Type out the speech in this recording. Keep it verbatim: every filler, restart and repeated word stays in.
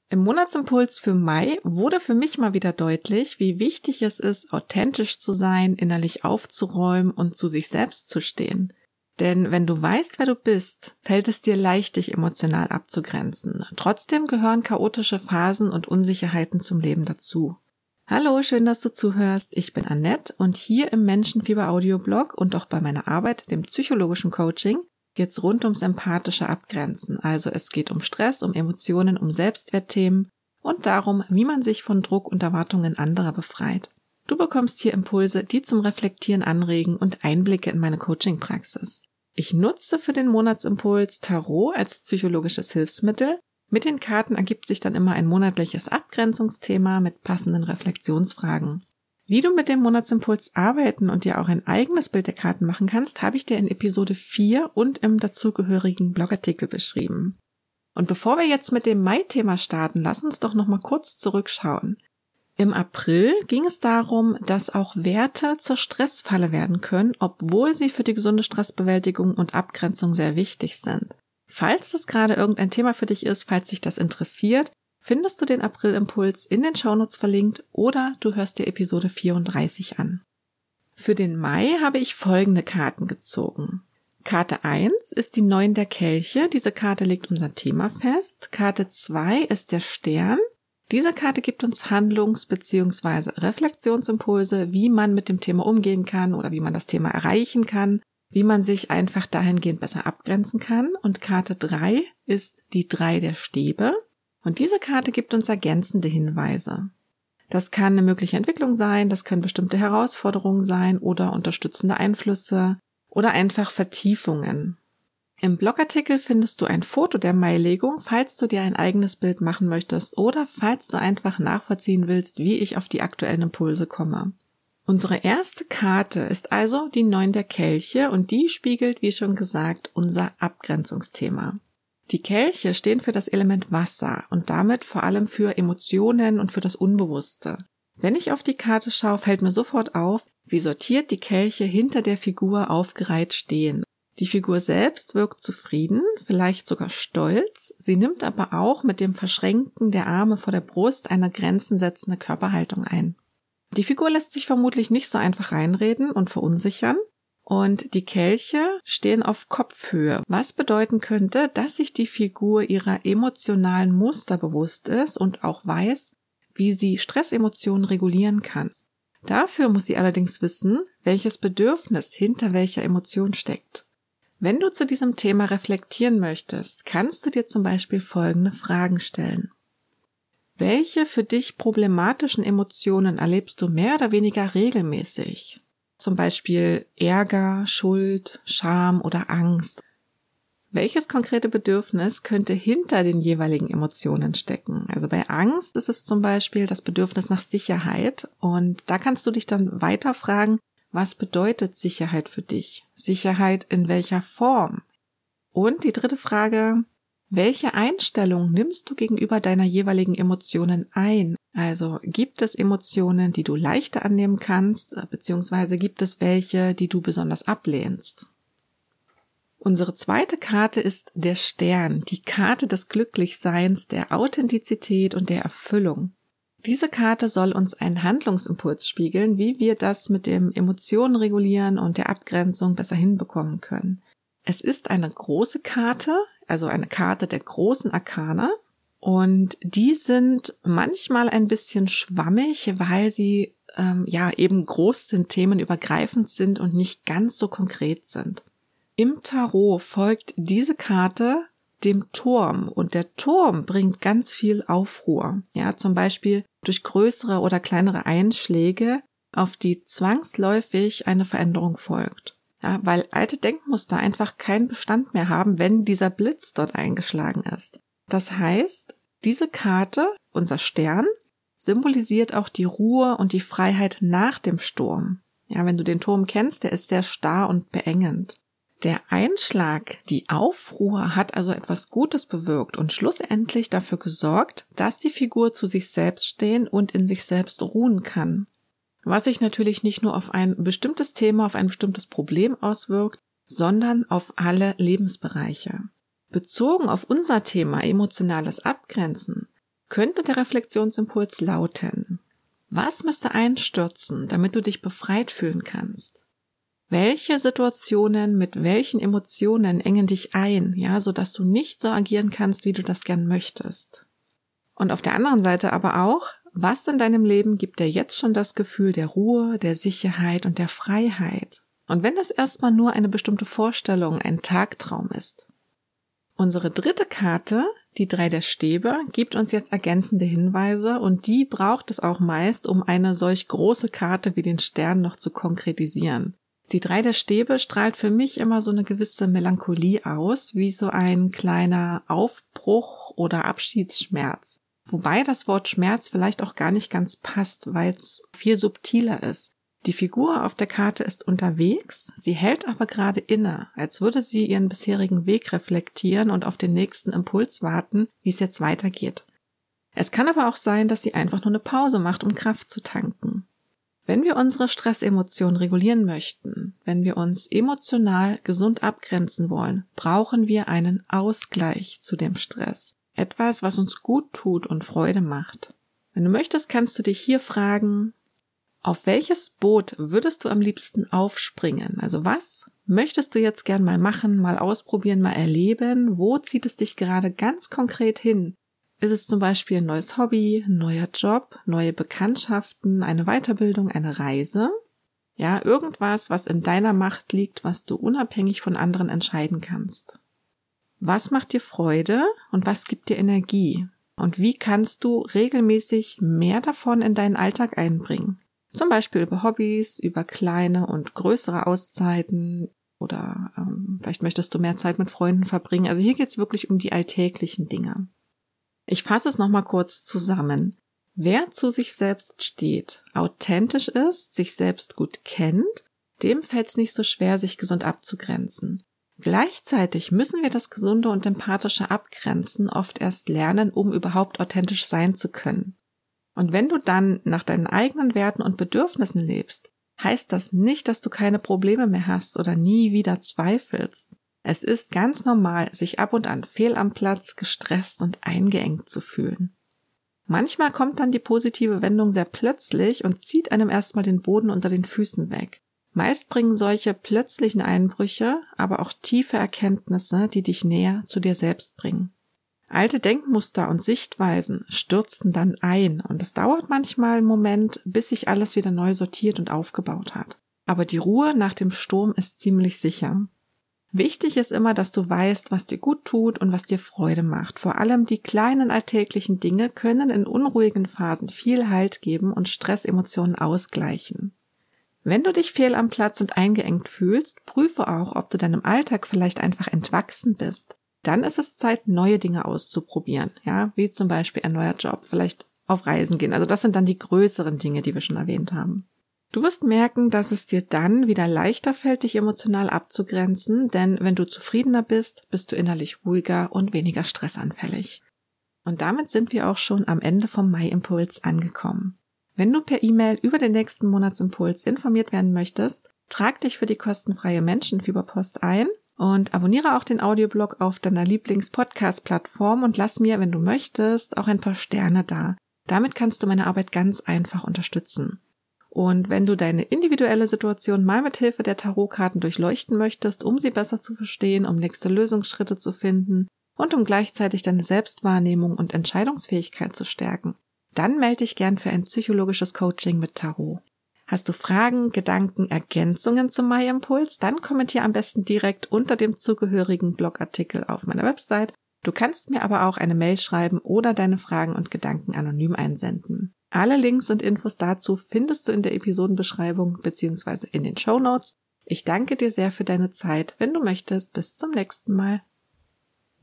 Im Monatsimpuls für Mai wurde für mich mal wieder deutlich, wie wichtig es ist, authentisch zu sein, innerlich aufzuräumen und zu sich selbst zu stehen. Denn wenn du weißt, wer du bist, fällt es dir leicht, dich emotional abzugrenzen. Trotzdem gehören chaotische Phasen und Unsicherheiten zum Leben dazu. Hallo, schön, dass du zuhörst. Ich bin Annette und hier im Menschenfieber-Audioblog und auch bei meiner Arbeit, dem psychologischen Coaching, geht's rund ums empathische Abgrenzen. Also es geht um Stress, um Emotionen, um Selbstwertthemen und darum, wie man sich von Druck und Erwartungen anderer befreit. Du bekommst hier Impulse, die zum Reflektieren anregen und Einblicke in meine Coaching-Praxis. Ich nutze für den Monatsimpuls Tarot als psychologisches Hilfsmittel. Mit den Karten ergibt sich dann immer ein monatliches Abgrenzungsthema mit passenden Reflexionsfragen. Wie du mit dem Monatsimpuls arbeiten und dir auch ein eigenes Bild der Karten machen kannst, habe ich dir in Episode vier und im dazugehörigen Blogartikel beschrieben. Und bevor wir jetzt mit dem Mai-Thema starten, lass uns doch noch mal kurz zurückschauen. Im April ging es darum, dass auch Werte zur Stressfalle werden können, obwohl sie für die gesunde Stressbewältigung und Abgrenzung sehr wichtig sind. Falls das gerade irgendein Thema für dich ist, falls dich das interessiert, findest du den April-Impuls in den Shownotes verlinkt oder du hörst dir Episode vierunddreißig an. Für den Mai habe ich folgende Karten gezogen. Karte eins ist die Neun der Kelche. Diese Karte legt unser Thema fest. Karte zwei ist der Stern. Diese Karte gibt uns Handlungs- bzw. Reflexionsimpulse, wie man mit dem Thema umgehen kann oder wie man das Thema erreichen kann, wie man sich einfach dahingehend besser abgrenzen kann. Und Karte drei ist die Drei der Stäbe. Und diese Karte gibt uns ergänzende Hinweise. Das kann eine mögliche Entwicklung sein, das können bestimmte Herausforderungen sein oder unterstützende Einflüsse oder einfach Vertiefungen. Im Blogartikel findest du ein Foto der Mai-Legung, falls du dir ein eigenes Bild machen möchtest oder falls du einfach nachvollziehen willst, wie ich auf die aktuellen Impulse komme. Unsere erste Karte ist also die Neun der Kelche und die spiegelt, wie schon gesagt, unser Abgrenzungsthema. Die Kelche stehen für das Element Wasser und damit vor allem für Emotionen und für das Unbewusste. Wenn ich auf die Karte schaue, fällt mir sofort auf, wie sortiert die Kelche hinter der Figur aufgereiht stehen. Die Figur selbst wirkt zufrieden, vielleicht sogar stolz, sie nimmt aber auch mit dem Verschränken der Arme vor der Brust eine grenzensetzende Körperhaltung ein. Die Figur lässt sich vermutlich nicht so einfach reinreden und verunsichern und die Kelche stehen auf Kopfhöhe, was bedeuten könnte, dass sich die Figur ihrer emotionalen Muster bewusst ist und auch weiß, wie sie Stressemotionen regulieren kann. Dafür muss sie allerdings wissen, welches Bedürfnis hinter welcher Emotion steckt. Wenn du zu diesem Thema reflektieren möchtest, kannst du dir zum Beispiel folgende Fragen stellen. Welche für dich problematischen Emotionen erlebst du mehr oder weniger regelmäßig? Zum Beispiel Ärger, Schuld, Scham oder Angst. Welches konkrete Bedürfnis könnte hinter den jeweiligen Emotionen stecken? Also bei Angst ist es zum Beispiel das Bedürfnis nach Sicherheit und da kannst du dich dann weiter fragen, was bedeutet Sicherheit für dich? Sicherheit in welcher Form? Und die dritte Frage, welche Einstellung nimmst du gegenüber deiner jeweiligen Emotionen ein? Also gibt es Emotionen, die du leichter annehmen kannst, beziehungsweise gibt es welche, die du besonders ablehnst? Unsere zweite Karte ist der Stern, die Karte des Glücklichseins, der Authentizität und der Erfüllung. Diese Karte soll uns einen Handlungsimpuls spiegeln, wie wir das mit dem Emotionen regulieren und der Abgrenzung besser hinbekommen können. Es ist eine große Karte, also eine Karte der großen Arkane und die sind manchmal ein bisschen schwammig, weil sie ähm, ja eben groß sind, themenübergreifend sind und nicht ganz so konkret sind. Im Tarot folgt diese Karte dem Turm und der Turm bringt ganz viel Aufruhr, ja, zum Beispiel durch größere oder kleinere Einschläge, auf die zwangsläufig eine Veränderung folgt, ja, weil alte Denkmuster einfach keinen Bestand mehr haben, wenn dieser Blitz dort eingeschlagen ist. Das heißt, diese Karte, unser Stern, symbolisiert auch die Ruhe und die Freiheit nach dem Sturm. Ja, wenn du den Turm kennst, der ist sehr starr und beengend. Der Einschlag, die Aufruhr hat also etwas Gutes bewirkt und schlussendlich dafür gesorgt, dass die Figur zu sich selbst stehen und in sich selbst ruhen kann. Was sich natürlich nicht nur auf ein bestimmtes Thema, auf ein bestimmtes Problem auswirkt, sondern auf alle Lebensbereiche. Bezogen auf unser Thema emotionales Abgrenzen könnte der Reflexionsimpuls lauten: Was müsste einstürzen, damit du dich befreit fühlen kannst? Welche Situationen mit welchen Emotionen engen dich ein, ja, sodass du nicht so agieren kannst, wie du das gern möchtest? Und auf der anderen Seite aber auch, was in deinem Leben gibt dir jetzt schon das Gefühl der Ruhe, der Sicherheit und der Freiheit? Und wenn das erstmal nur eine bestimmte Vorstellung, ein Tagtraum ist. Unsere dritte Karte, die drei der Stäbe, gibt uns jetzt ergänzende Hinweise und die braucht es auch meist, um eine solch große Karte wie den Stern noch zu konkretisieren. Die drei der Stäbe strahlt für mich immer so eine gewisse Melancholie aus, wie so ein kleiner Aufbruch oder Abschiedsschmerz. Wobei das Wort Schmerz vielleicht auch gar nicht ganz passt, weil es viel subtiler ist. Die Figur auf der Karte ist unterwegs, sie hält aber gerade inne, als würde sie ihren bisherigen Weg reflektieren und auf den nächsten Impuls warten, wie es jetzt weitergeht. Es kann aber auch sein, dass sie einfach nur eine Pause macht, um Kraft zu tanken. Wenn wir unsere Stressemotionen regulieren möchten, wenn wir uns emotional gesund abgrenzen wollen, brauchen wir einen Ausgleich zu dem Stress. Etwas, was uns gut tut und Freude macht. Wenn du möchtest, kannst du dich hier fragen: Auf welches Boot würdest du am liebsten aufspringen? Also was möchtest du jetzt gern mal machen, mal ausprobieren, mal erleben? Wo zieht es dich gerade ganz konkret hin? Ist es zum Beispiel ein neues Hobby, ein neuer Job, neue Bekanntschaften, eine Weiterbildung, eine Reise? Ja, irgendwas, was in deiner Macht liegt, was du unabhängig von anderen entscheiden kannst. Was macht dir Freude und was gibt dir Energie? Und wie kannst du regelmäßig mehr davon in deinen Alltag einbringen? Zum Beispiel über Hobbys, über kleine und größere Auszeiten oder ähm, vielleicht möchtest du mehr Zeit mit Freunden verbringen. Also hier geht es wirklich um die alltäglichen Dinge. Ich fasse es nochmal kurz zusammen. Wer zu sich selbst steht, authentisch ist, sich selbst gut kennt, dem fällt es nicht so schwer, sich gesund abzugrenzen. Gleichzeitig müssen wir das Gesunde und Empathische abgrenzen oft erst lernen, um überhaupt authentisch sein zu können. Und wenn du dann nach deinen eigenen Werten und Bedürfnissen lebst, heißt das nicht, dass du keine Probleme mehr hast oder nie wieder zweifelst. Es ist ganz normal, sich ab und an fehl am Platz, gestresst und eingeengt zu fühlen. Manchmal kommt dann die positive Wendung sehr plötzlich und zieht einem erstmal den Boden unter den Füßen weg. Meist bringen solche plötzlichen Einbrüche aber auch tiefe Erkenntnisse, die dich näher zu dir selbst bringen. Alte Denkmuster und Sichtweisen stürzen dann ein und es dauert manchmal einen Moment, bis sich alles wieder neu sortiert und aufgebaut hat. Aber die Ruhe nach dem Sturm ist ziemlich sicher. Wichtig ist immer, dass du weißt, was dir gut tut und was dir Freude macht. Vor allem die kleinen alltäglichen Dinge können in unruhigen Phasen viel Halt geben und Stressemotionen ausgleichen. Wenn du dich fehl am Platz und eingeengt fühlst, prüfe auch, ob du deinem Alltag vielleicht einfach entwachsen bist. Dann ist es Zeit, neue Dinge auszuprobieren, ja, wie zum Beispiel ein neuer Job, vielleicht auf Reisen gehen. Also das sind dann die größeren Dinge, die wir schon erwähnt haben. Du wirst merken, dass es dir dann wieder leichter fällt, dich emotional abzugrenzen, denn wenn du zufriedener bist, bist du innerlich ruhiger und weniger stressanfällig. Und damit sind wir auch schon am Ende vom Mai-Impuls angekommen. Wenn du per E-Mail über den nächsten Monatsimpuls informiert werden möchtest, trag dich für die kostenfreie Menschenfieberpost ein und abonniere auch den Audioblog auf deiner Lieblings-Podcast-Plattform und lass mir, wenn du möchtest, auch ein paar Sterne da. Damit kannst du meine Arbeit ganz einfach unterstützen. Und wenn du deine individuelle Situation mal mit Hilfe der Tarotkarten durchleuchten möchtest, um sie besser zu verstehen, um nächste Lösungsschritte zu finden und um gleichzeitig deine Selbstwahrnehmung und Entscheidungsfähigkeit zu stärken, dann melde dich gern für ein psychologisches Coaching mit Tarot. Hast du Fragen, Gedanken, Ergänzungen zum Mai-Impuls? Dann kommentiere am besten direkt unter dem zugehörigen Blogartikel auf meiner Website. Du kannst mir aber auch eine Mail schreiben oder deine Fragen und Gedanken anonym einsenden. Alle Links und Infos dazu findest du in der Episodenbeschreibung bzw. in den Shownotes. Ich danke dir sehr für deine Zeit. Wenn du möchtest, bis zum nächsten Mal.